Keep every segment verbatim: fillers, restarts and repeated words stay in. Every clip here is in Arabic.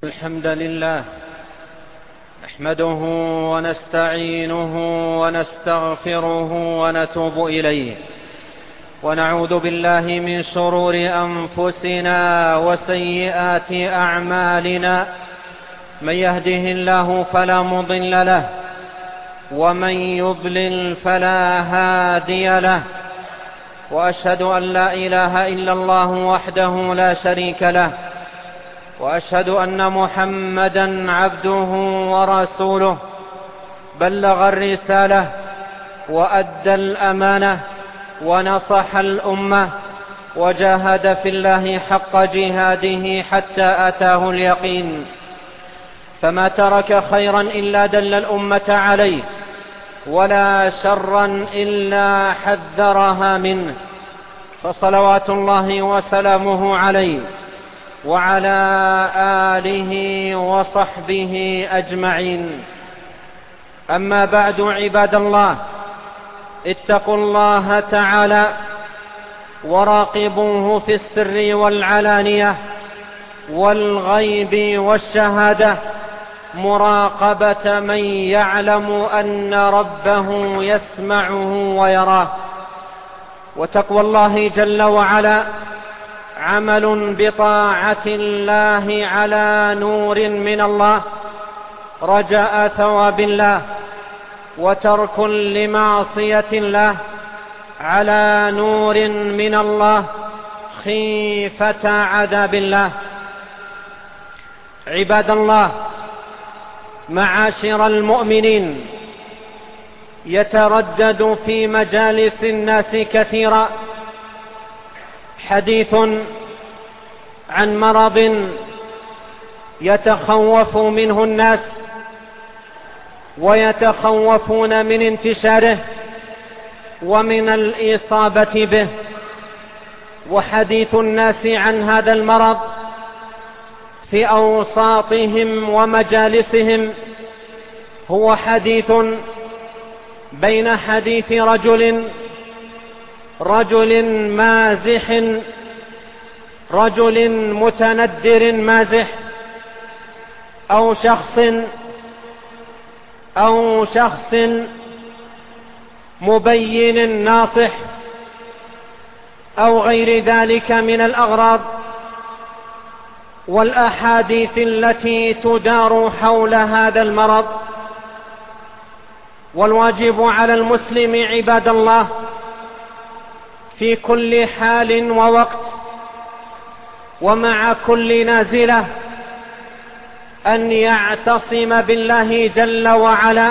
الحمد لله نحمده ونستعينه ونستغفره ونتوب إليه، ونعوذ بالله من شرور أنفسنا وسيئات أعمالنا. من يهده الله فلا مضل له، ومن يضلل فلا هادي له، وأشهد أن لا إله إلا الله وحده لا شريك له، وأشهد أن محمدًا عبده ورسوله، بلغ الرسالة وأدى الأمانة ونصح الأمة، وجاهد في الله حق جهاده حتى أتاه اليقين. فما ترك خيرا إلا دل الأمة عليه، ولا شرا إلا حذرها منه، فصلوات الله وسلامه عليه وعلى آله وصحبه أجمعين. أما بعد، عباد الله، اتقوا الله تعالى وراقبوه في السر والعلانية والغيب والشهادة، مراقبة من يعلم أن ربه يسمعه ويراه. وتقوى الله جل وعلا عمل بطاعة الله على نور من الله رجاء ثواب الله، وترك لمعصية الله على نور من الله خيفة عذاب الله. عباد الله، معاشر المؤمنين، يتردد في مجالس الناس كثيرا حديث عن مرض يتخوف منه الناس ويتخوفون من انتشاره ومن الإصابة به. وحديث الناس عن هذا المرض في أوساطهم ومجالسهم هو حديث بين حديث رجل رجل مازح رجل متندر مازح أو شخص أو شخص مبين ناصح أو غير ذلك من الأغراض والأحاديث التي تدار حول هذا المرض. والواجب على المسلم عباد الله في كل حال ووقت ومع كل نازلة أن يعتصم بالله جل وعلا،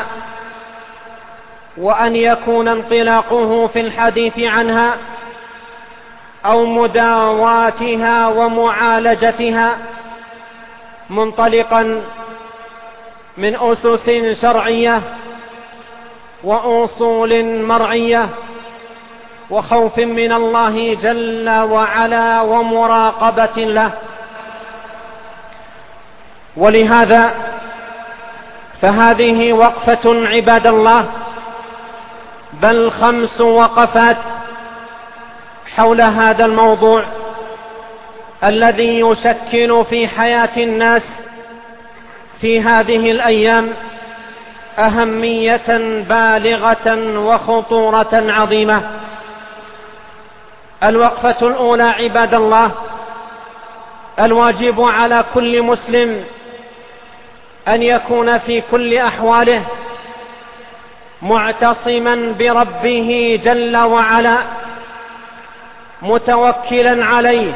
وأن يكون انطلاقه في الحديث عنها أو مداواتها ومعالجتها منطلقا من أسس شرعية وأصول مرعية وخوف من الله جل وعلا ومراقبة له. ولهذا فهذه وقفة عباد الله، بل خمس وقفات حول هذا الموضوع الذي يشكل في حياة الناس في هذه الأيام أهمية بالغة وخطورة عظيمة. الوقفة الأولى عباد الله، الواجب على كل مسلم أن يكون في كل أحواله معتصما بربه جل وعلا، متوكلا عليه،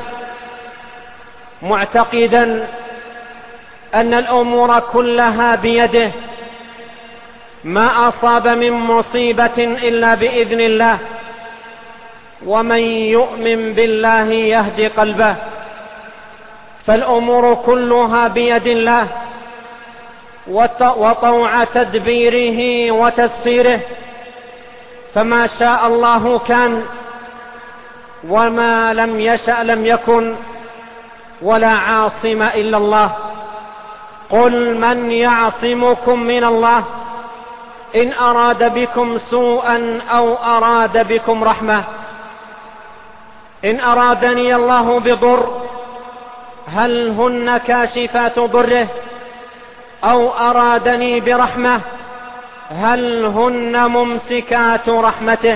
معتقدا أن الأمور كلها بيده، ما أصاب من مصيبة إلا بإذن الله، ومن يؤمن بالله يهدي قلبه، فالأمور كلها بيد الله وطوع تدبيره وتسيره، فما شاء الله كان، وما لم يشأ لم يكن، ولا عاصم إلا الله. قل من يعصمكم من الله إن أراد بكم سوءا أو أراد بكم رحمة. إن أرادني الله بضر هل هن كاشفات ضره أو أرادني برحمة هل هن ممسكات رحمته.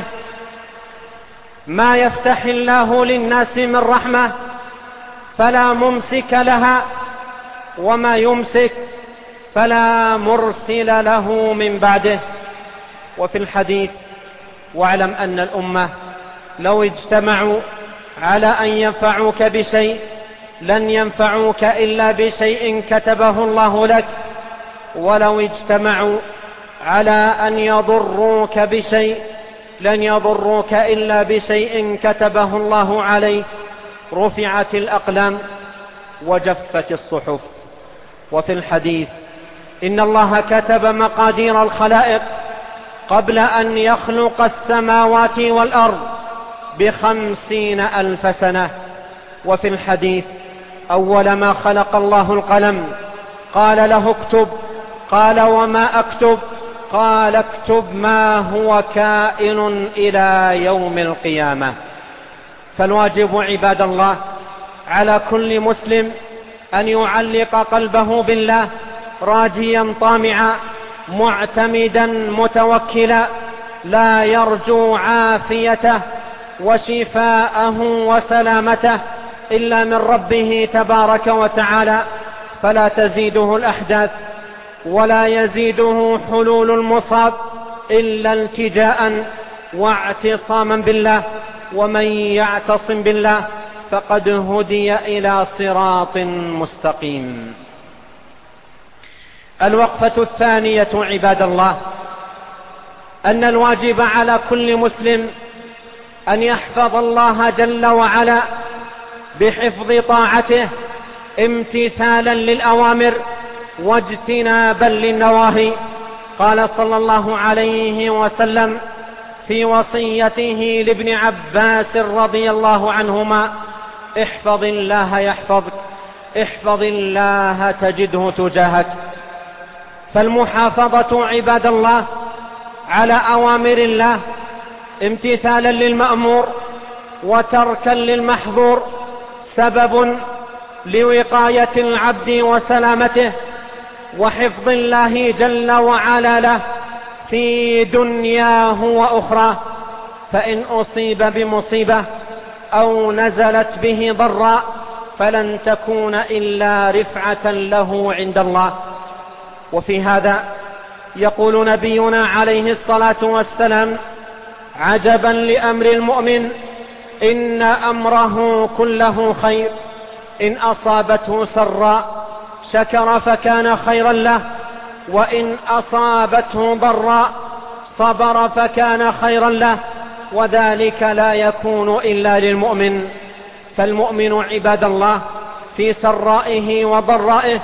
ما يفتح الله للناس من رحمة فلا ممسك لها، وما يمسك فلا مرسل له من بعده. وفي الحديث: واعلم أن الأمة لو اجتمعوا على أن ينفعوك بشيء لن ينفعوك إلا بشيء كتبه الله لك، ولو اجتمعوا على أن يضروك بشيء لن يضروك إلا بشيء كتبه الله عليك. رفعت الأقلام وجفت الصحف. وفي الحديث: إن الله كتب مقادير الخلائق قبل أن يخلق السماوات والأرض بخمسين ألف سنة. وفي الحديث: أول ما خلق الله القلم قال له اكتب، قال وما أكتب؟ قال اكتب ما هو كائن إلى يوم القيامة. فالواجب عباد الله على كل مسلم أن يعلق قلبه بالله راجيا طامعا معتمدا متوكلا، لا يرجو عافيته وشفاءه وسلامته إلا من ربه تبارك وتعالى، فلا تزيده الأحداث ولا يزيده حلول المصاب إلا التجاء واعتصاما بالله. ومن يعتصم بالله فقد هدي إلى صراط مستقيم. الوقفة الثانية عباد الله أن الواجب على كل مسلم أن يحفظ الله جل وعلا بحفظ طاعته امتثالا للأوامر واجتنابا للنواهي. قال صلى الله عليه وسلم في وصيته لابن عباس رضي الله عنهما: احفظ الله يحفظك، احفظ الله تجده تجاهك. فالمحافظة عباد الله على أوامر الله امتثالا للمأمور وتركا للمحظور سبب لوقاية العبد وسلامته وحفظ الله جل وعلا له في دنياه وأخرى. فإن أصيب بمصيبة أو نزلت به ضراء فلن تكون إلا رفعة له عند الله. وفي هذا يقول نبينا عليه الصلاة والسلام: عجبا لأمر المؤمن إن أمره كله خير، إن أصابته سراء شكر فكان خيرا له، وإن أصابته ضراء صبر فكان خيرا له، وذلك لا يكون إلا للمؤمن. فالمؤمن عباد الله في سرائه وضرائه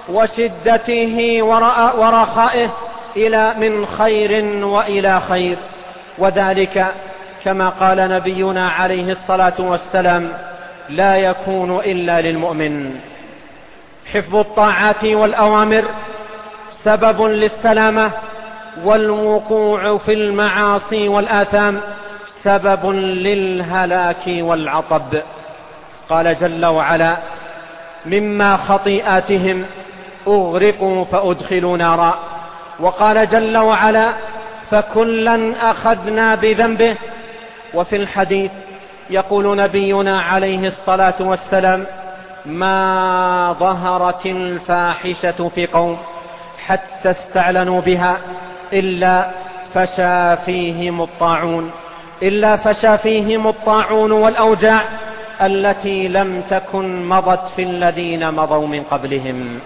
وشدته ورخائه إلى من خير وإلى خير، وذلك كما قال نبينا عليه الصلاة والسلام: لا يكون إلا للمؤمن. حفظ الطاعات والأوامر سبب للسلامة، والوقوع في المعاصي والآثام سبب للهلاك والعطب. قال جل وعلا: مما خطيئاتهم أغرقوا فأدخلوا نارا. وقال جل وعلا: فكلا أخذنا بذنبه. وفي الحديث يقول نبينا عليه الصلاة والسلام: ما ظهرت الفاحشة في قوم حتى استعلنوا بها إلا فشا فيهم الطاعون إلا فشا فيهم الطاعون والأوجاع التي لم تكن مضت في الذين مضوا من قبلهم.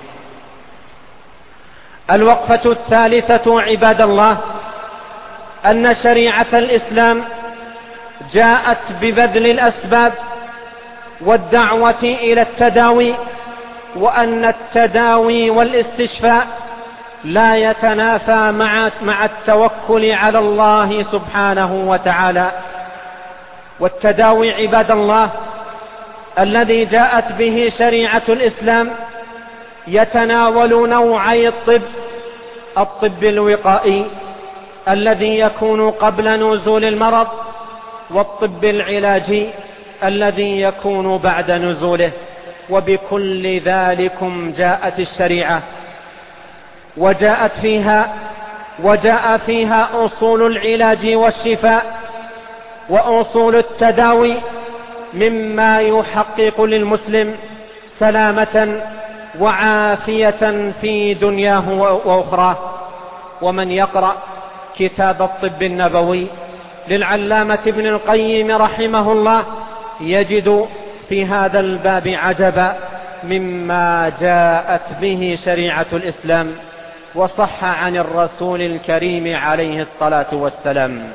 الوقفة الثالثة عباد الله أن شريعة الإسلام جاءت ببذل الأسباب والدعوة إلى التداوي، وأن التداوي والاستشفاء لا يتنافى مع مع التوكل على الله سبحانه وتعالى. والتداوي عباد الله الذي جاءت به شريعة الإسلام يتناول نوعي الطب: الطب الوقائي الذي يكون قبل نزول المرض، والطب العلاجي الذي يكون بعد نزوله. وبكل ذلكم جاءت الشريعة، وجاءت فيها وجاء فيها أصول العلاج والشفاء وأصول التداوي مما يحقق للمسلم سلامة وعافية في دنياه وأخراه. ومن يقرأ كتاب الطب النبوي للعلامة ابن القيم رحمه الله يجد في هذا الباب عجبا مما جاءت به شريعة الإسلام وصح عن الرسول الكريم عليه الصلاة والسلام.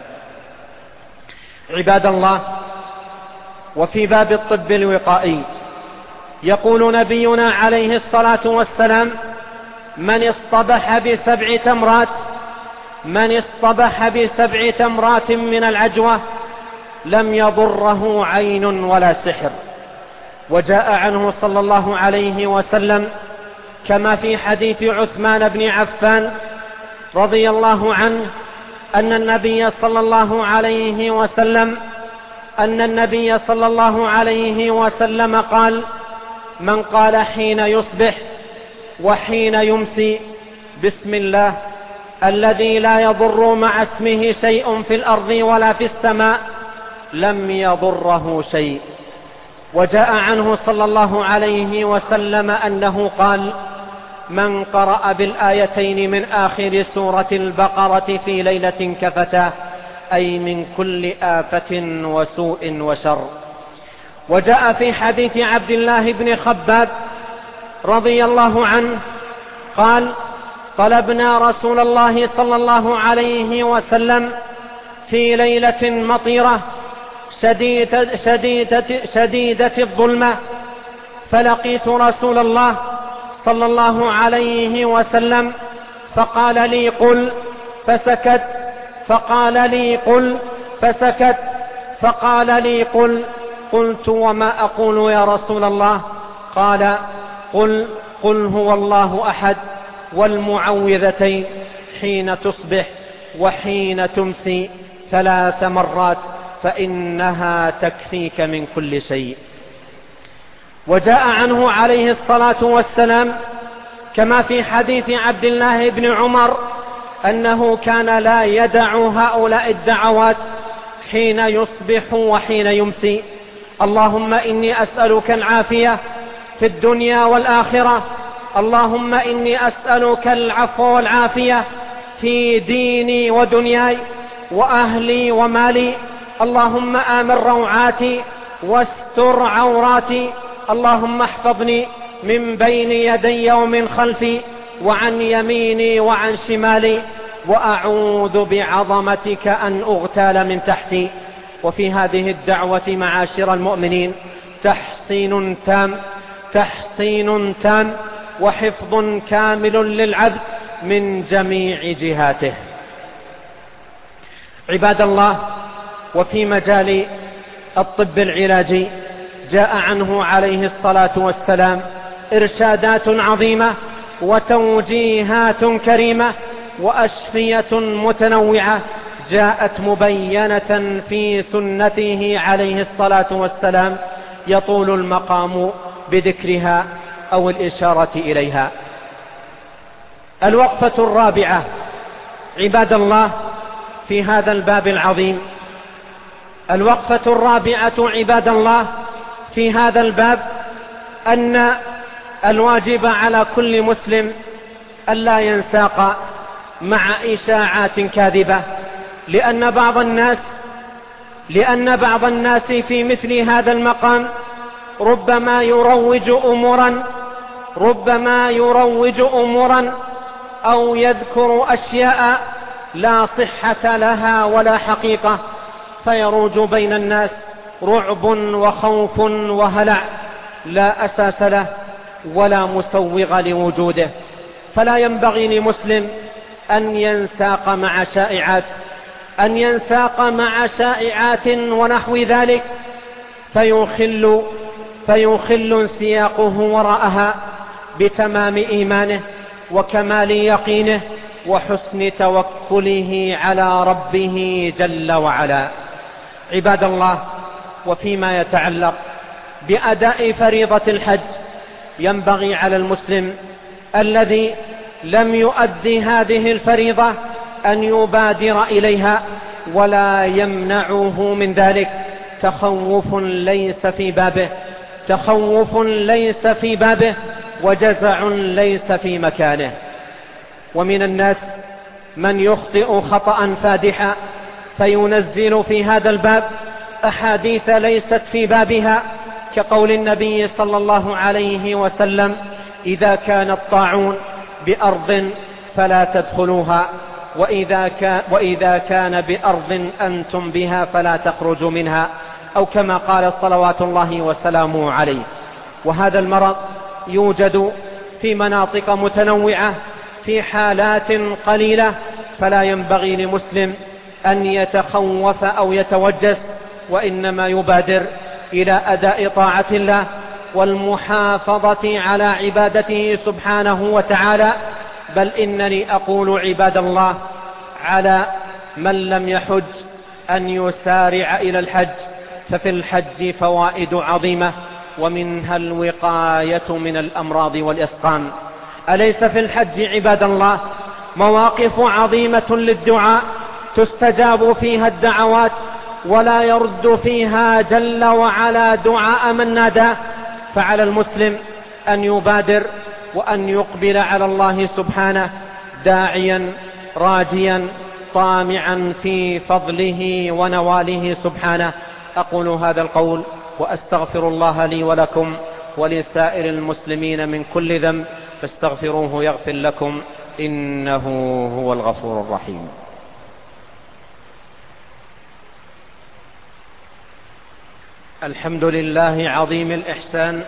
عباد الله، وفي باب الطب الوقائي يقول نبينا عليه الصلاة والسلام: من اصطبح بسبع تمرات من اصطبح بسبع تمرات من العجوة لم يضره عين ولا سحر. وجاء عنه صلى الله عليه وسلم كما في حديث عثمان بن عفان رضي الله عنه أن النبي صلى الله عليه وسلم أن النبي صلى الله عليه وسلم قال: من قال حين يصبح وحين يمسي بسم الله الذي لا يضر مع اسمه شيء في الأرض ولا في السماء لم يضره شيء. وجاء عنه صلى الله عليه وسلم أنه قال: من قرأ بالآيتين من آخر سورة البقرة في ليلة كفتاه، أي من كل آفة وسوء وشر. وجاء في حديث عبد الله بن خباب رضي الله عنه قال: طلبنا رسول الله صلى الله عليه وسلم في ليلة مطيرة شديدة, شديدة, شديدة الظلمة، فلقيت رسول الله صلى الله عليه وسلم فقال لي: قل، فسكت، فقال لي: قل، فسكت، فقال لي: قل. قلت: وما أقول يا رسول الله؟ قال: قل قل هو الله أحد والمعوذتين حين تصبح وحين تمسي ثلاث مرات فإنها تكفيك من كل شيء. وجاء عنه عليه الصلاة والسلام كما في حديث عبد الله بن عمر أنه كان لا يدع هؤلاء الدعوات حين يصبح وحين يمسي: اللهم إني أسألك العافية في الدنيا والآخرة، اللهم إني أسألك العفو والعافية في ديني ودنياي وأهلي ومالي، اللهم آمن روعاتي واستر عوراتي، اللهم احفظني من بين يدي ومن خلفي وعن يميني وعن شمالي، وأعوذ بعظمتك أن أغتال من تحتي. وفي هذه الدعوة معاشر المؤمنين تحصين تام تحصين تام وحفظ كامل للعبد من جميع جهاته. عباد الله، وفي مجال الطب العلاجي جاء عنه عليه الصلاة والسلام إرشادات عظيمة وتوجيهات كريمة وأشفية متنوعة جاءت مبينة في سنته عليه الصلاة والسلام يطول المقام بذكرها أو الإشارة إليها. الوقفة الرابعة عباد الله في هذا الباب العظيم، الوقفة الرابعة عباد الله في هذا الباب أن الواجب على كل مسلم ألا ينساق مع إشاعات كاذبة، لأن بعض الناس لأن بعض الناس في مثل هذا المقام ربما يروج أمورا ربما يروج أمورا أو يذكر أشياء لا صحة لها ولا حقيقة، فيروج بين الناس رعب وخوف وهلع لا أساس له ولا مسوغ لوجوده. فلا ينبغي لمسلم أن ينساق مع شائعات أن ينساق مع شائعات ونحو ذلك فيخل فيخل انسياقه وراءها بتمام إيمانه وكمال يقينه وحسن توكله على ربه جل وعلا. عباد الله، وفيما يتعلق بأداء فريضة الحج ينبغي على المسلم الذي لم يؤدي هذه الفريضة أن يبادر إليها ولا يمنعه من ذلك تخوف ليس في بابه تخوف ليس في بابه وجزع ليس في مكانه. ومن الناس من يخطئ خطأ فادحا فينزل في هذا الباب أحاديث ليست في بابها، كقول النبي صلى الله عليه وسلم: إذا كان الطاعون بأرض فلا تدخلوها، وإذا كان, وإذا كان بأرض أنتم بها فلا تخرجوا منها، أو كما قال صلوات الله وسلامه عليه. وهذا المرض يوجد في مناطق متنوعة في حالات قليلة، فلا ينبغي لمسلم أن يتخوف أو يتوجس، وإنما يبادر إلى أداء طاعة الله والمحافظة على عبادته سبحانه وتعالى. بل إنني أقول عباد الله على من لم يحج أن يسارع إلى الحج، ففي الحج فوائد عظيمة، ومنها الوقاية من الأمراض والإسقام. أليس في الحج عباد الله مواقف عظيمة للدعاء تستجاب فيها الدعوات ولا يرد فيها جل وعلا دعاء من ناداه؟ فعلى المسلم أن يبادر وأن يقبل على الله سبحانه داعيا راجيا طامعا في فضله ونواله سبحانه. أقول هذا القول وأستغفر الله لي ولكم ولسائر المسلمين من كل ذنب، فاستغفروه يغفر لكم، إنه هو الغفور الرحيم. الحمد لله عظيم الإحسان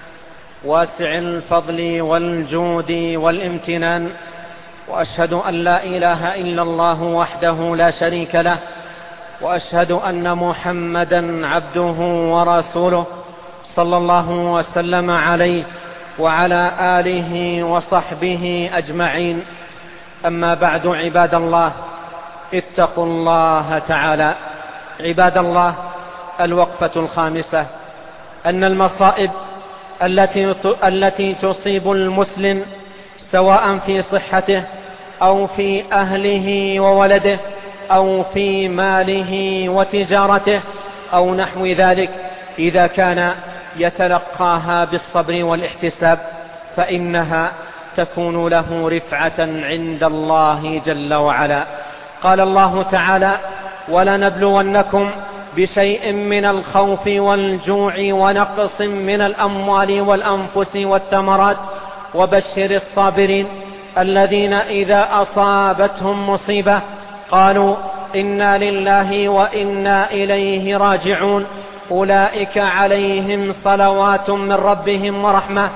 واسع الفضل والجود والامتنان، وأشهد أن لا إله إلا الله وحده لا شريك له، وأشهد أن محمدا عبده ورسوله صلى الله وسلم عليه وعلى آله وصحبه أجمعين. أما بعد، عباد الله اتقوا الله تعالى. عباد الله، الوقفة الخامسة أن المصائب التي التي تصيب المسلم سواء في صحته أو في أهله وولده أو في ماله وتجارته أو نحو ذلك، إذا كان يتلقاها بالصبر والاحتساب فإنها تكون له رفعة عند الله جل وعلا. قال الله تعالى: ولنبلونكم بشيء من الخوف والجوع ونقص من الأموال والأنفس والثمرات وبشر الصابرين الذين إذا أصابتهم مصيبة قالوا إنا لله وإنا إليه راجعون أولئك عليهم صلوات من ربهم ورحمة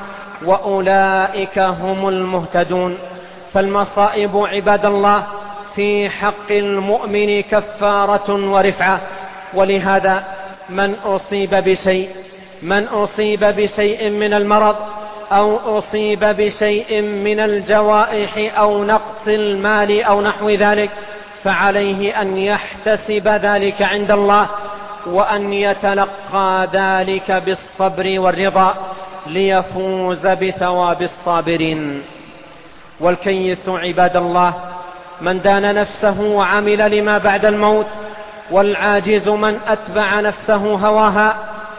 وأولئك هم المهتدون. فالمصائب عباد الله في حق المؤمن كفارة ورفعة، ولهذا من أصيب بشيء من أصيب بشيء من المرض أو أصيب بشيء من الجوائح أو نقص المال أو نحو ذلك فعليه أن يحتسب ذلك عند الله وأن يتلقى ذلك بالصبر والرضا ليفوز بثواب الصابرين. والكيس عباد الله من دان نفسه وعمل لما بعد الموت، والعاجز من أتبع نفسه هواها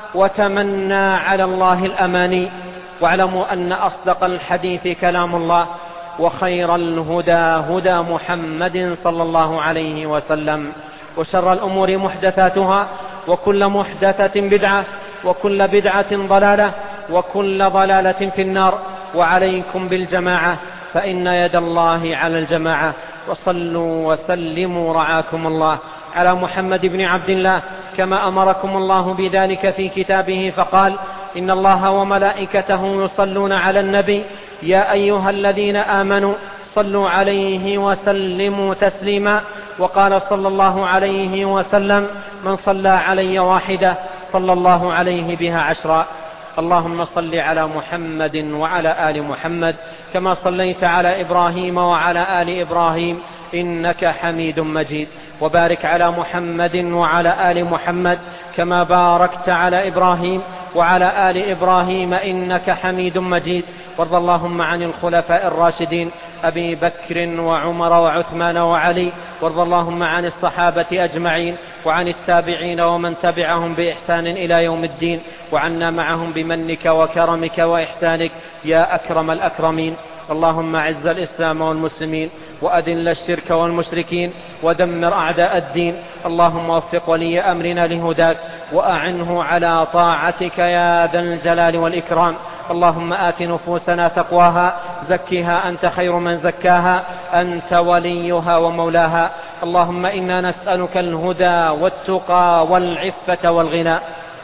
وتمنى على الله الأماني. واعلموا أن أصدق الحديث كلام الله، وخير الهدى هدى محمد صلى الله عليه وسلم، وشر الأمور محدثاتها، وكل محدثة بدعة، وكل بدعة ضلالة، وكل ضلالة في النار. وعليكم بالجماعة فإن يد الله على الجماعة. وصلوا وسلموا رعاكم الله على محمد بن عبد الله كما أمركم الله بذلك في كتابه، فقال: إن الله وملائكته يصلون على النبي يا أيها الذين آمنوا صلوا عليه وسلموا تسليما. وقال صلى الله عليه وسلم: من صلى علي واحدة صلى الله عليه بها عشرا. اللهم صل على محمد وعلى آل محمد كما صليت على إبراهيم وعلى آل إبراهيم إنك حميد مجيد، وبارك على محمد وعلى آل محمد كما باركت على إبراهيم وعلى آل إبراهيم إنك حميد مجيد. وارض اللهم عن الخلفاء الراشدين أبي بكر وعمر وعثمان وعلي. وارض اللهم عن الصحابة أجمعين وعن التابعين ومن تبعهم بإحسان إلى يوم الدين، وعنا معهم بمنك وكرمك وإحسانك يا أكرم الأكرمين. اللهم أعز الإسلام والمسلمين وأذل الشرك والمشركين ودمر أعداء الدين. اللهم وفق ولي أمرنا لهداك وأعنه على طاعتك يا ذا الجلال والإكرام. اللهم آت نفوسنا تقواها زكها أنت خير من زكاها أنت وليها ومولاها. اللهم إنا نسألك الهدى والتقى والعفة والغنى.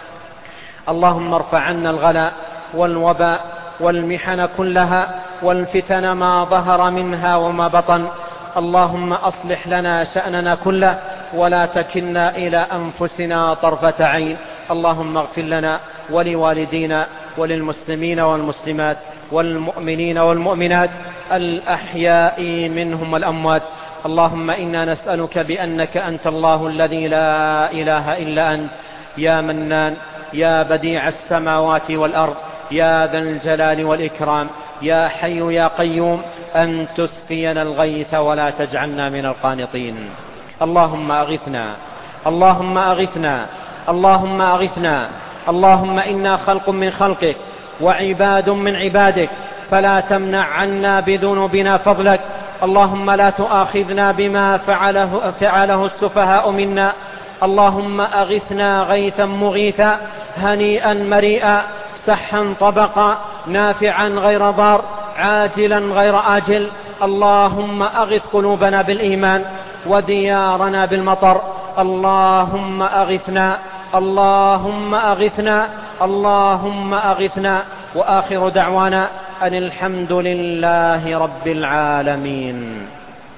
اللهم ارفع عنا الغلاء والوباء والمحن كلها والفتن ما ظهر منها وما بطن. اللهم أصلح لنا شأننا كله ولا تكلنا إلى أنفسنا طرفة عين. اللهم اغفر لنا ولوالدينا وللمسلمين والمسلمات والمؤمنين والمؤمنات الأحياء منهم والأموات. اللهم إنا نسألك بأنك أنت الله الذي لا إله إلا أنت يا منان يا بديع السماوات والأرض يا ذا الجلال والإكرام يا حي يا قيوم أن تسقينا الغيث ولا تجعلنا من القانطين. اللهم أغثنا اللهم أغثنا اللهم أغثنا. اللهم إنا خلق من خلقك وعباد من عبادك فلا تمنع عنا بذنوبنا فضلك. اللهم لا تؤاخذنا بما فعله, فعله السفهاء منا. اللهم أغثنا غيثا مغيثا هنيئا مريئا سحا طبقا نافعا غير ضار عاجلا غير آجل. اللهم أغث قلوبنا بالإيمان وديارنا بالمطر. اللهم أغثنا اللهم أغثنا اللهم أغثنا. وآخر دعوانا أن الحمد لله رب العالمين.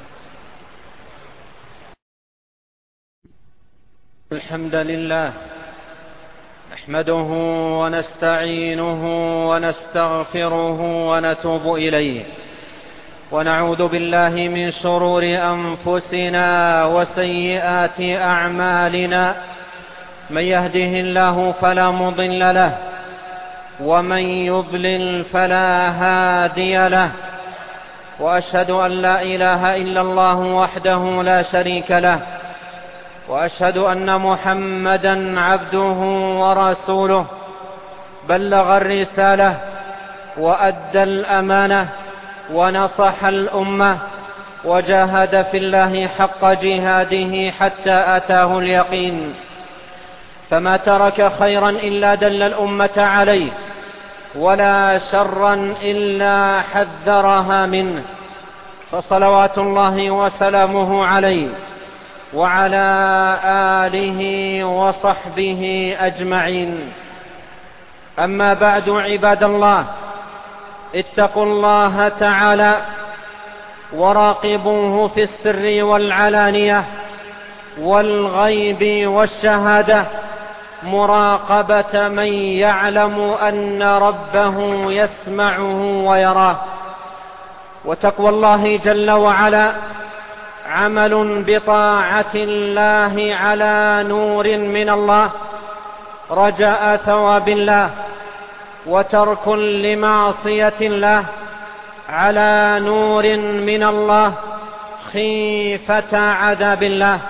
الحمد لله نحمده ونستعينه ونستغفره ونتوب إليه ونعوذ بالله من شرور أنفسنا وسيئات أعمالنا. من يهده الله فلا مضل له ومن يضلل فلا هادي له. وأشهد أن لا إله إلا الله وحده لا شريك له وأشهد أن محمدا عبده ورسوله بلغ الرسالة وأدى الأمانة ونصح الأمة وجاهد في الله حق جهاده حتى أتاه اليقين. فما ترك خيرا إلا دل الأمة عليه ولا شرا إلا حذرها منه. فصلوات الله وسلامه عليه وعلى آله وصحبه أجمعين. أما بعد عباد الله، اتقوا الله تعالى وراقبوه في السر والعلانية والغيب والشهادة مراقبة من يعلم أن ربه يسمعه ويراه. وتقوى الله جل وعلا عمل بطاعة الله على نور من الله رجاء ثواب الله، وترك لمعصية الله على نور من الله خيفة عذاب الله.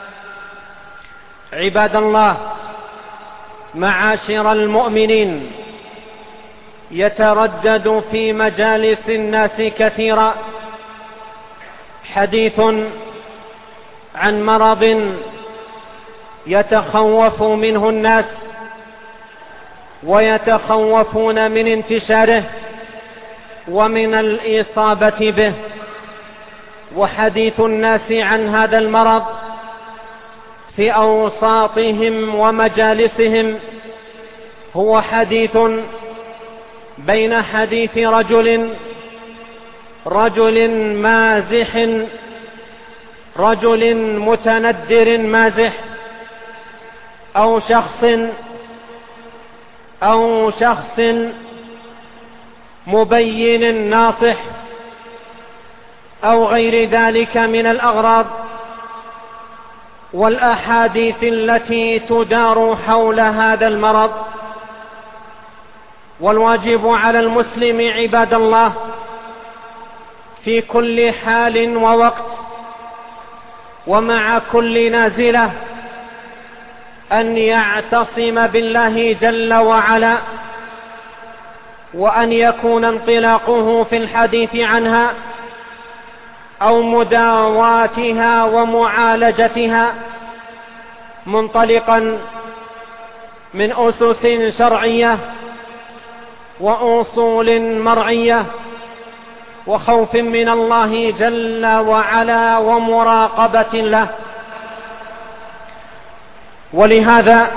عباد الله، معاشر المؤمنين، يتردد في مجالس الناس كثيرا حديث عن مرض يتخوف منه الناس ويتخوفون من انتشاره ومن الإصابة به. وحديث الناس عن هذا المرض في أوساطهم ومجالسهم هو حديث بين حديث رجل رجل مازح رجل متندر مازح أو شخص أو شخص مبين ناصح أو غير ذلك من الأغراض والأحاديث التي تدار حول هذا المرض. والواجب على المسلم عباد الله في كل حال ووقت ومع كل نازلة أن يعتصم بالله جل وعلا، وأن يكون انطلاقه في الحديث عنها أو مداواتها ومعالجتها منطلقا من أسس شرعية وأصول مرعية وخوف من الله جل وعلا ومراقبة له. ولهذا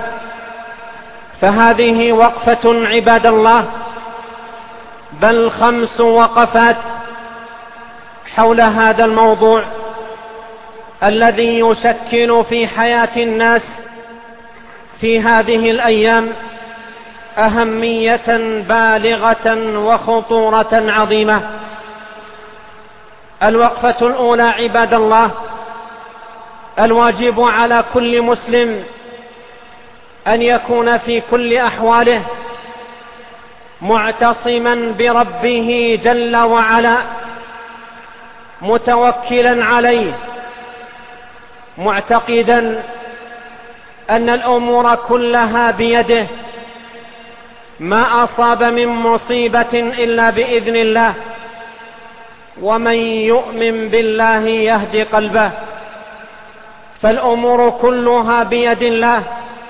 فهذه وقفة عباد الله، بل خمس وقفات حول هذا الموضوع الذي يشكل في حياة الناس في هذه الأيام أهمية بالغة وخطورة عظيمة. الوقفة الأولى عباد الله، الواجب على كل مسلم أن يكون في كل أحواله معتصما بربه جل وعلا، متوكلا عليه، معتقدا أن الأمور كلها بيده، ما أصاب من مصيبة إلا بإذن الله، ومن يؤمن بالله يهدي قلبه، فالأمور كلها بيد الله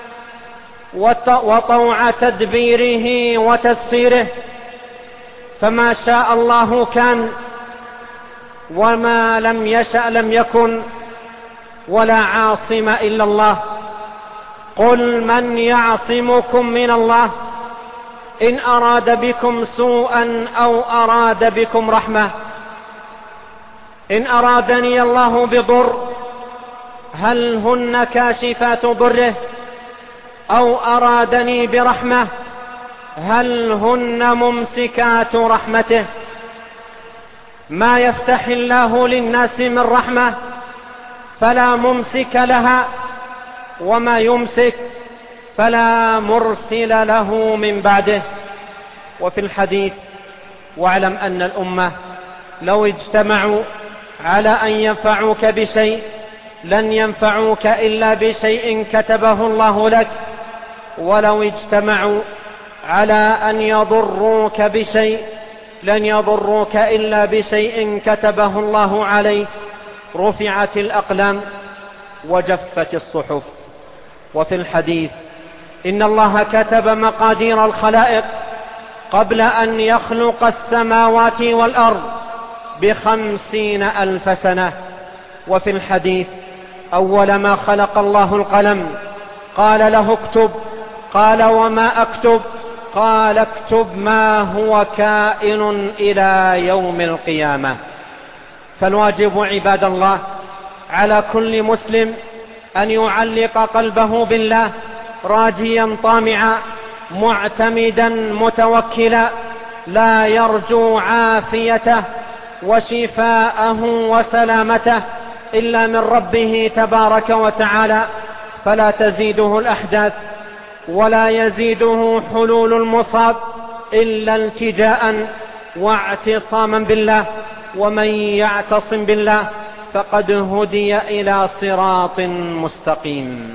وطوع تدبيره وتسييره، فما شاء الله كان وما لم يشأ لم يكن، ولا عاصم إلا الله. قل من يعصمكم من الله إن أراد بكم سوءا أو أراد بكم رحمة. إن أرادني الله بضر هل هن كاشفات ضره، أو أرادني برحمة هل هن ممسكات رحمته. ما يفتح الله للناس من رحمة فلا ممسك لها، وما يمسك فلا مرسل له من بعده. وفي الحديث: واعلم أن الأمة لو اجتمعوا على أن ينفعوك بشيء لن ينفعوك إلا بشيء كتبه الله لك، ولو اجتمعوا على أن يضروك بشيء لن يضروك إلا بشيء كتبه الله عليك. رفعت الأقلام وجفت الصحف. وفي الحديث: إن الله كتب مقادير الخلائق قبل أن يخلق السماوات والأرض بخمسين ألف سنة. وفي الحديث: أول ما خلق الله القلم قال له اكتب، قال وما أكتب؟ قال اكتب ما هو كائن إلى يوم القيامة. فالواجب عباد الله على كل مسلم أن يعلق قلبه بالله، راجيا طامعا معتمدا متوكلا، لا يرجو عافيته وشفاءه وسلامته إلا من ربه تبارك وتعالى، فلا تزيده الأحداث ولا يزيده حلول المصاب إلا التجاء واعتصاما بالله. ومن يعتصم بالله فقد هدي إلى صراط مستقيم.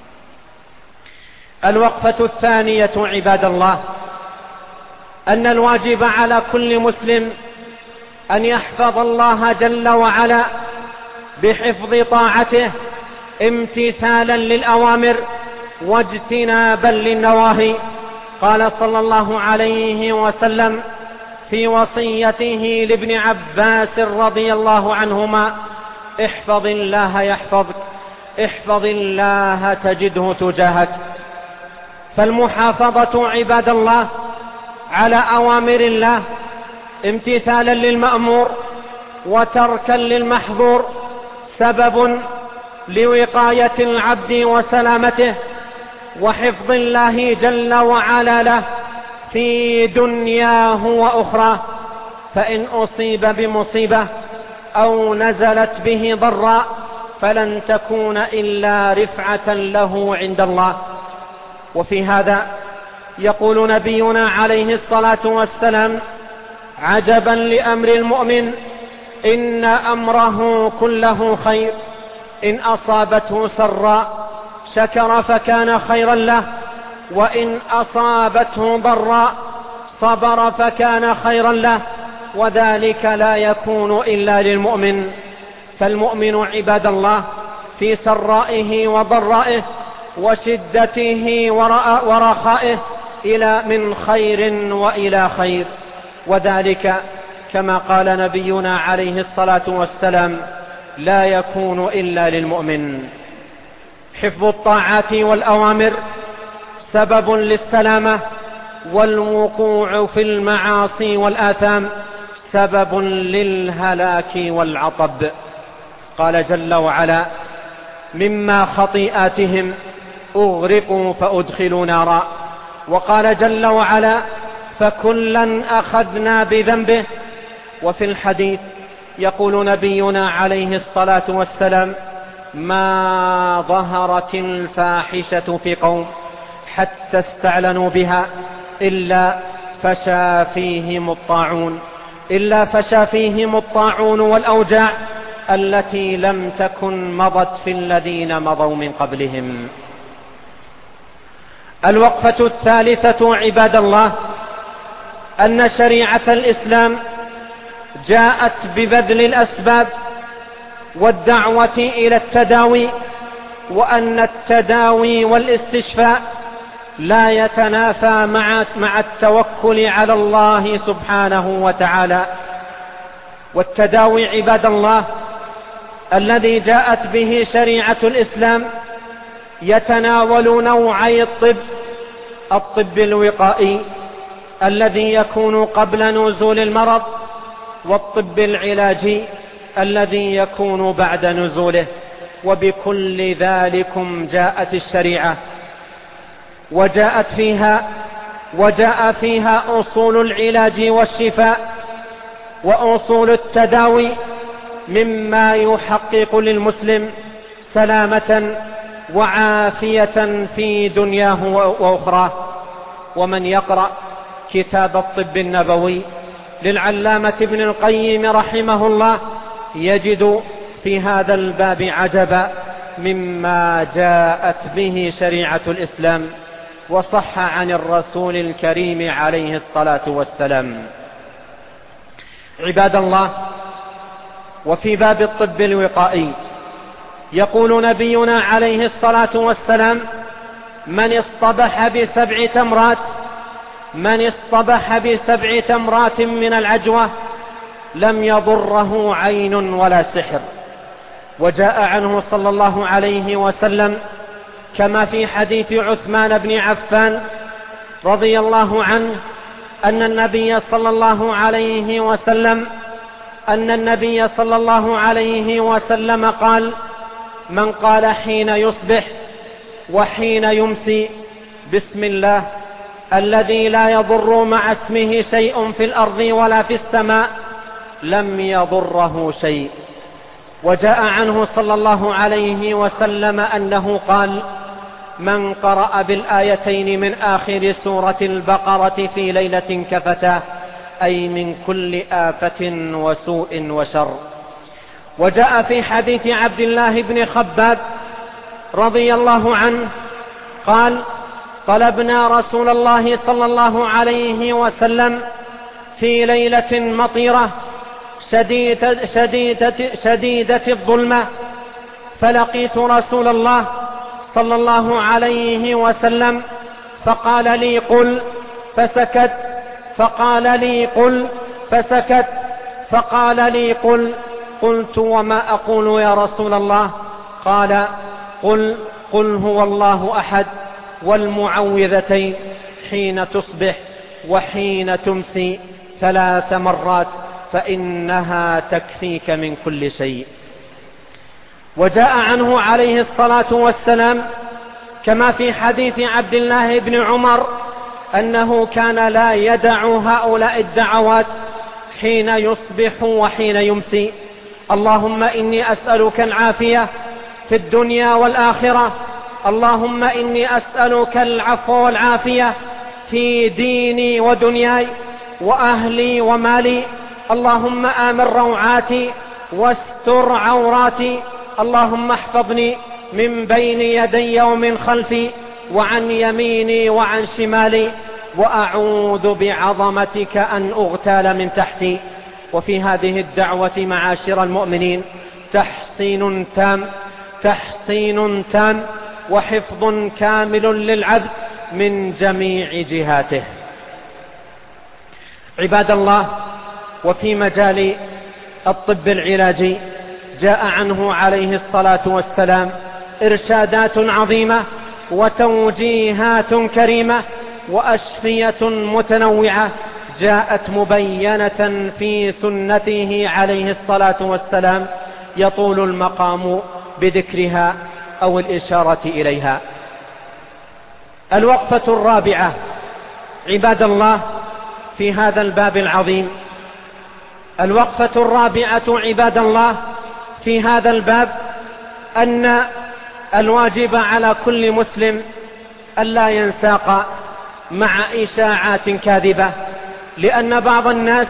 الوقفة الثانية عباد الله، أن الواجب على كل مسلم أن يحفظ الله جل وعلا بحفظ طاعته، امتثالا للأوامر واجتنابا للنواهي. قال صلى الله عليه وسلم في وصيته لابن عباس رضي الله عنهما: احفظ الله يحفظك، احفظ الله تجده تجاهك. فالمحافظة عباد الله على أوامر الله امتثالا للمأمور وتركا للمحظور سبب لوقاية العبد وسلامته وحفظ الله جل وعلا له في دنياه وأخرى. فإن أصيب بمصيبة أو نزلت به ضراء فلن تكون إلا رفعة له عند الله. وفي هذا يقول نبينا عليه الصلاة والسلام: عجبا لأمر المؤمن، إن أمره كله خير، إن أصابته سراء شكر فكان خيرا له، وإن أصابته ضراء صبر فكان خيرا له، وذلك لا يكون إلا للمؤمن. فالمؤمن عباد الله في سرائه وضرائه وشدته ورخائه إلى من خير وإلى خير، وذلك كما قال نبينا عليه الصلاة والسلام: لا يكون إلا للمؤمن. حفظ الطاعات والأوامر سبب للسلامة، والوقوع في المعاصي والآثام سبب للهلاك والعطب. قال جل وعلا: مما خطيئاتهم أغرقوا فأدخلوا نارا. وقال جل وعلا: فكلا أخذنا بذنبه. وفي الحديث يقول نبينا عليه الصلاة والسلام: ما ظهرت الفاحشة في قوم حتى استعلنوا بها إلا فشى فيهم الطاعون إلا فشى فيهم الطاعون والأوجاع التي لم تكن مضت في الذين مضوا من قبلهم. الوقفة الثالثة عباد الله، أن شريعة الإسلام جاءت ببذل الأسباب والدعوة إلى التداوي، وأن التداوي والاستشفاء لا يتنافى مع, مع التوكل على الله سبحانه وتعالى. والتداوي عباد الله الذي جاءت به شريعة الإسلام يتناول نوعي الطب: الطب الوقائي الذي يكون قبل نزول المرض، والطب العلاجي الذي يكون بعد نزوله. وبكل ذلكم جاءت الشريعة، وجاءت فيها وجاء فيها أصول العلاج والشفاء وأصول التداوي مما يحقق للمسلم سلامة وعافية في دنياه وأخراه. ومن يقرأ كتاب الطب النبوي للعلامة ابن القيم رحمه الله يجد في هذا الباب عجبا مما جاءت به شريعة الإسلام، وصح عن الرسول الكريم عليه الصلاة والسلام. عباد الله، وفي باب الطب الوقائي يقول نبينا عليه الصلاة والسلام: من اصطبح بسبع تمرات من اصطبح بسبع تمرات من العجوة لم يضره عين ولا سحر. وجاء عنه صلى الله عليه وسلم كما في حديث عثمان بن عفان رضي الله عنه أن النبي صلى الله عليه وسلم أن النبي صلى الله عليه وسلم قال: من قال حين يصبح وحين يمسي بسم الله الذي لا يضر مع اسمه شيء في الأرض ولا في السماء لم يضره شيء. وجاء عنه صلى الله عليه وسلم أنه قال: من قرأ بالآيتين من آخر سورة البقرة في ليلة كفتاه، أي من كل آفة وسوء وشر. وجاء في حديث عبد الله بن خباب رضي الله عنه قال: طلبنا رسول الله صلى الله عليه وسلم في ليلة مطيرة شديدة, شديدة, شديدة الظلمة، فلقيت رسول الله صلى الله عليه وسلم فقال لي: قل، فسكت، فقال لي: قل، فسكت، فقال لي: قل. قلت: وما أقول يا رسول الله؟ قال: قل قل هو الله أحد والمعوذتين حين تصبح وحين تمسي ثلاث مرات فإنها تكفيك من كل شيء. وجاء عنه عليه الصلاة والسلام كما في حديث عبد الله بن عمر أنه كان لا يدع هؤلاء الدعوات حين يصبح وحين يمسي: اللهم إني أسألك العافية في الدنيا والآخرة، اللهم إني أسألك العفو والعافية في ديني ودنياي وأهلي ومالي. اللهم آمن روعاتي واستر عوراتي. اللهم احفظني من بين يدي ومن خلفي وعن يميني وعن شمالي، وأعوذ بعظمتك أن أغتال من تحتي. وفي هذه الدعوة معاشر المؤمنين تحصين تام تحصين تام وحفظ كامل للعبد من جميع جهاته. عباد الله، وفي مجال الطب العلاجي جاء عنه عليه الصلاة والسلام إرشادات عظيمة وتوجيهات كريمة وأشفية متنوعة جاءت مبينة في سنته عليه الصلاة والسلام، يطول المقام بذكرها أو الإشارة إليها. الوقفة الرابعة عباد الله في هذا الباب العظيم، الوقفة الرابعة عباد الله في هذا الباب أن الواجب على كل مسلم ألا ينساق مع إشاعات كاذبة، لأن بعض الناس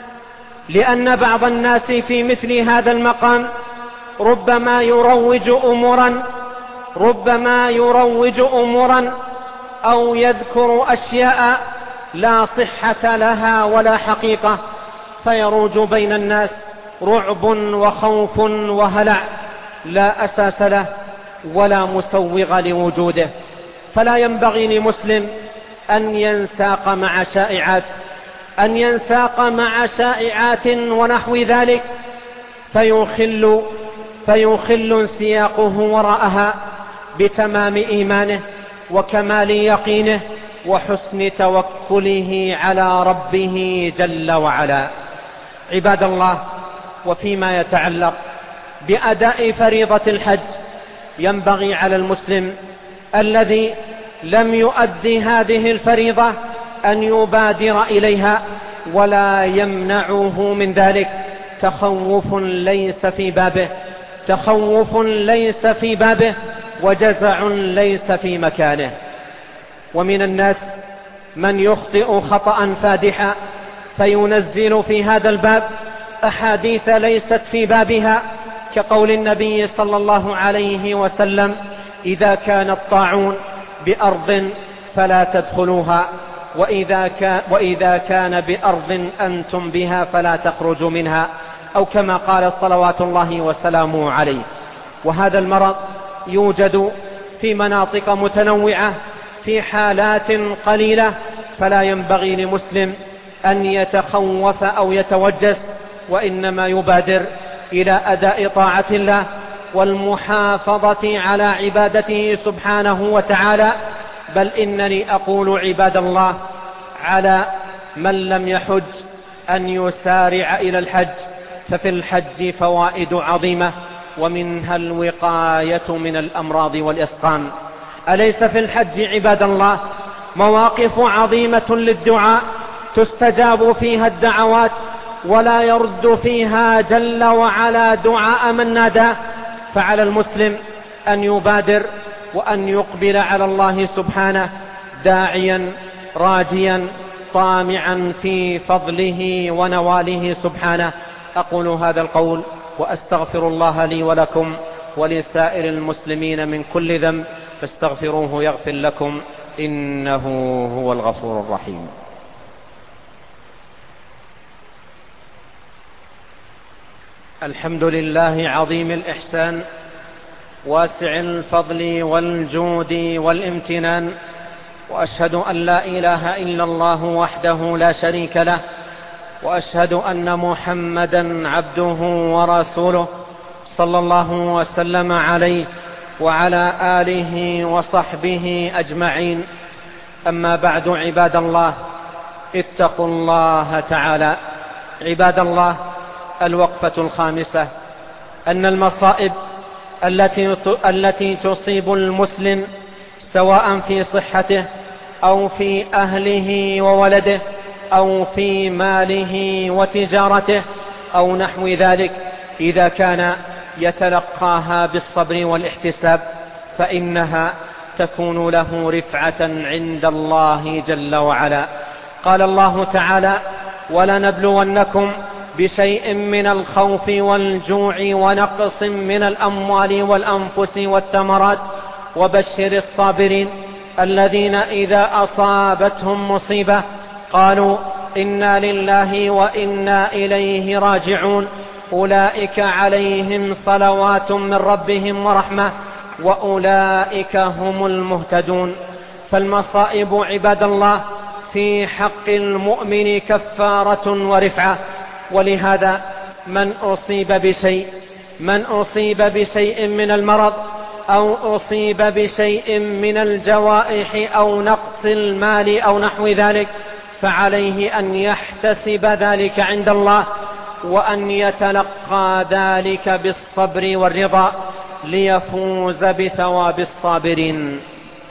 لأن بعض الناس في مثل هذا المقام ربما يروج أمورا ربما يروج أمورا أو يذكر أشياء لا صحة لها ولا حقيقة، فيروج بين الناس رعب وخوف وهلع لا أساس له ولا مسوغ لوجوده. فلا ينبغي لمسلم أن ينساق مع شائعات أن ينساق مع شائعات ونحو ذلك فيخل فيخل انسياقه وراءها بتمام إيمانه وكمال يقينه وحسن توكله على ربه جل وعلا. عباد الله، وفيما يتعلق بأداء فريضة الحج، ينبغي على المسلم الذي لم يؤدي هذه الفريضة أن يبادر إليها، ولا يمنعه من ذلك تخوف ليس في بابه تخوف ليس في بابه وجزع ليس في مكانه. ومن الناس من يخطئ خطأ فادحا فينزل في هذا الباب أحاديث ليست في بابها، كقول النبي صلى الله عليه وسلم: إذا كان الطاعون بأرض فلا تدخلوها، وإذا كان, وإذا كان بأرض أنتم بها فلا تخرجوا منها، أو كما قال صلوات الله وسلامه عليه. وهذا المرض يوجد في مناطق متنوعة في حالات قليلة، فلا ينبغي لمسلم أن يتخوف أو يتوجس، وإنما يبادر إلى أداء طاعة الله والمحافظة على عبادته سبحانه وتعالى. بل إنني أقول عباد الله على من لم يحج أن يسارع إلى الحج، ففي الحج فوائد عظيمة، ومنها الوقاية من الأمراض والإسقام. أليس في الحج عباد الله مواقف عظيمة للدعاء تستجاب فيها الدعوات ولا يرد فيها جل وعلا دعاء من ناداه؟ فعلى المسلم أن يبادر وأن يقبل على الله سبحانه داعيا راجيا طامعا في فضله ونواله سبحانه. أقول هذا القول وأستغفر الله لي ولكم ولسائر المسلمين من كل ذنب، فاستغفروه يغفر لكم، إنه هو الغفور الرحيم. الحمد لله عظيم الإحسان واسع الفضل والجود والامتنان، وأشهد أن لا إله إلا الله وحده لا شريك له، وأشهد أن محمدا عبده ورسوله صلى الله وسلم عليه وعلى آله وصحبه أجمعين. أما بعد، عباد الله، اتقوا الله تعالى. عباد الله، الوقفة الخامسة أن المصائب التي التي تصيب المسلم سواء في صحته أو في أهله وولده أو في ماله وتجارته أو نحو ذلك، إذا كان يتلقاها بالصبر والاحتساب فإنها تكون له رفعة عند الله جل وعلا. قال الله تعالى: ولنبلونكم بشيء من الخوف والجوع ونقص من الأموال والأنفس والثمرات وبشر الصابرين الذين إذا أصابتهم مصيبة قالوا إنا لله وإنا إليه راجعون أولئك عليهم صلوات من ربهم ورحمة وأولئك هم المهتدون. فالمصائب عباد الله في حق المؤمن كفارة ورفعة، ولهذا من أصيب بشيء من أصيب بشيء من المرض أو أصيب بشيء من الجوائح أو نقص المال أو نحو ذلك فعليه أن يحتسب ذلك عند الله وأن يتلقى ذلك بالصبر والرضا ليفوز بثواب الصابرين.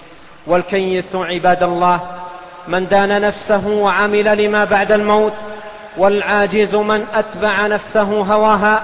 والكيس عباد الله من دان نفسه وعمل لما بعد الموت، والعاجز من أتبع نفسه هواها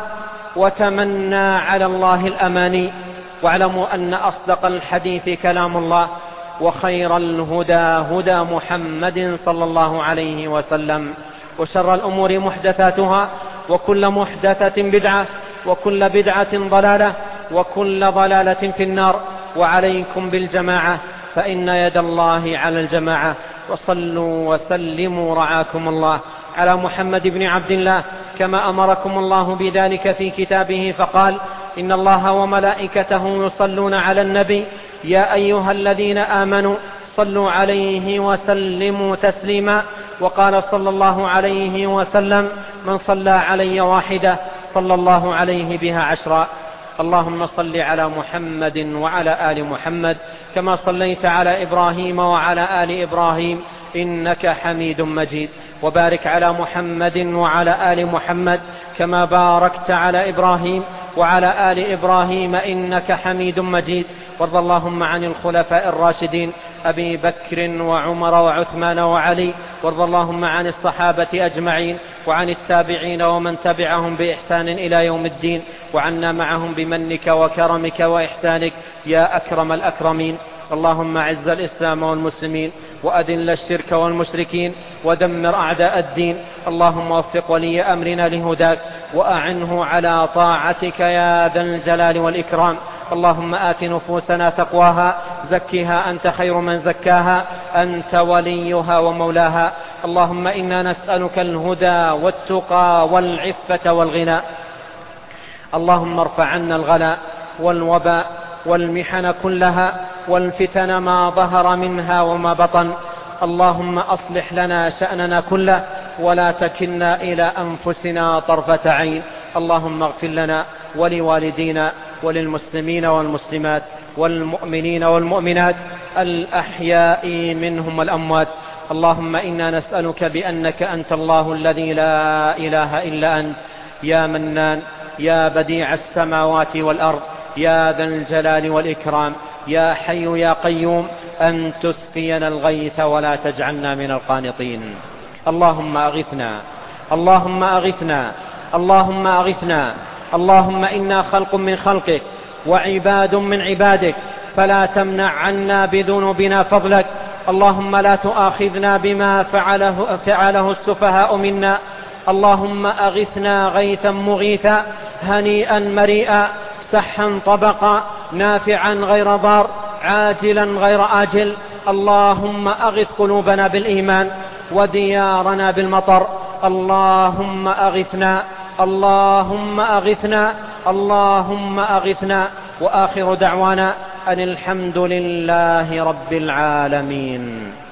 وتمنى على الله الأماني. واعلموا أن أصدق الحديث كلام الله، وخير الهدى هدى محمد صلى الله عليه وسلم، وشر الأمور محدثاتها، وكل محدثة بدعة، وكل بدعة ضلالة، وكل ضلالة في النار. وعليكم بالجماعة فإن يد الله على الجماعة. وصلوا وسلموا رعاكم الله على محمد بن عبد الله كما أمركم الله بذلك في كتابه، فقال: إن الله وملائكته يصلون على النبي يا أيها الذين آمنوا صلوا عليه وسلموا تسليما. وقال صلى الله عليه وسلم: من صلى علي واحدة صلى الله عليه بها عشرا. اللهم صل على محمد وعلى آل محمد كما صليت على إبراهيم وعلى آل إبراهيم إنك حميد مجيد. وبارك على محمد وعلى آل محمد كما باركت على إبراهيم وعلى آل إبراهيم إنك حميد مجيد. وارض اللهم عن الخلفاء الراشدين أبي بكر وعمر وعثمان وعلي. وارض اللهم عن الصحابة أجمعين وعن التابعين ومن تبعهم بإحسان إلى يوم الدين، وعنا معهم بمنك وكرمك وإحسانك يا أكرم الأكرمين. اللهم أعز الإسلام والمسلمين وأذل الشرك والمشركين ودمر أعداء الدين. اللهم وفق ولي أمرنا لهداك وأعنه على طاعتك يا ذا الجلال والإكرام. اللهم آت نفوسنا تقواها زكها أنت خير من زكاها أنت وليها ومولاها. اللهم إنا نسألك الهدى والتقى والعفة والغنى. اللهم ارفع عنا الغلاء والوباء والمحن كلها والفتن ما ظهر منها وما بطن. اللهم أصلح لنا شأننا كله ولا تكلنا إلى أنفسنا طرفة عين. اللهم اغفر لنا ولوالدينا وللمسلمين والمسلمات والمؤمنين والمؤمنات الأحياء منهم والأموات. اللهم إنا نسألك بأنك أنت الله الذي لا إله إلا أنت، يا منان، يا بديع السماوات والأرض، يا ذا الجلال والإكرام، يا حي يا قيوم، أن تسقينا الغيث ولا تجعلنا من القانطين. اللهم أغثنا، اللهم أغثنا، اللهم أغثنا. اللهم إنا خلق من خلقك وعباد من عبادك، فلا تمنع عنا بذنوبنا فضلك. اللهم لا تؤاخذنا بما فعله, فعله السفهاء منا. اللهم أغثنا غيثا مغيثا هنيئا مريئا سحا طبقا نافعا غير ضار عاجلا غير آجل. اللهم أغث قلوبنا بالإيمان وديارنا بالمطر. اللهم أغثنا، اللهم أغثنا، اللهم أغثنا. وآخر دعوانا أن الحمد لله رب العالمين.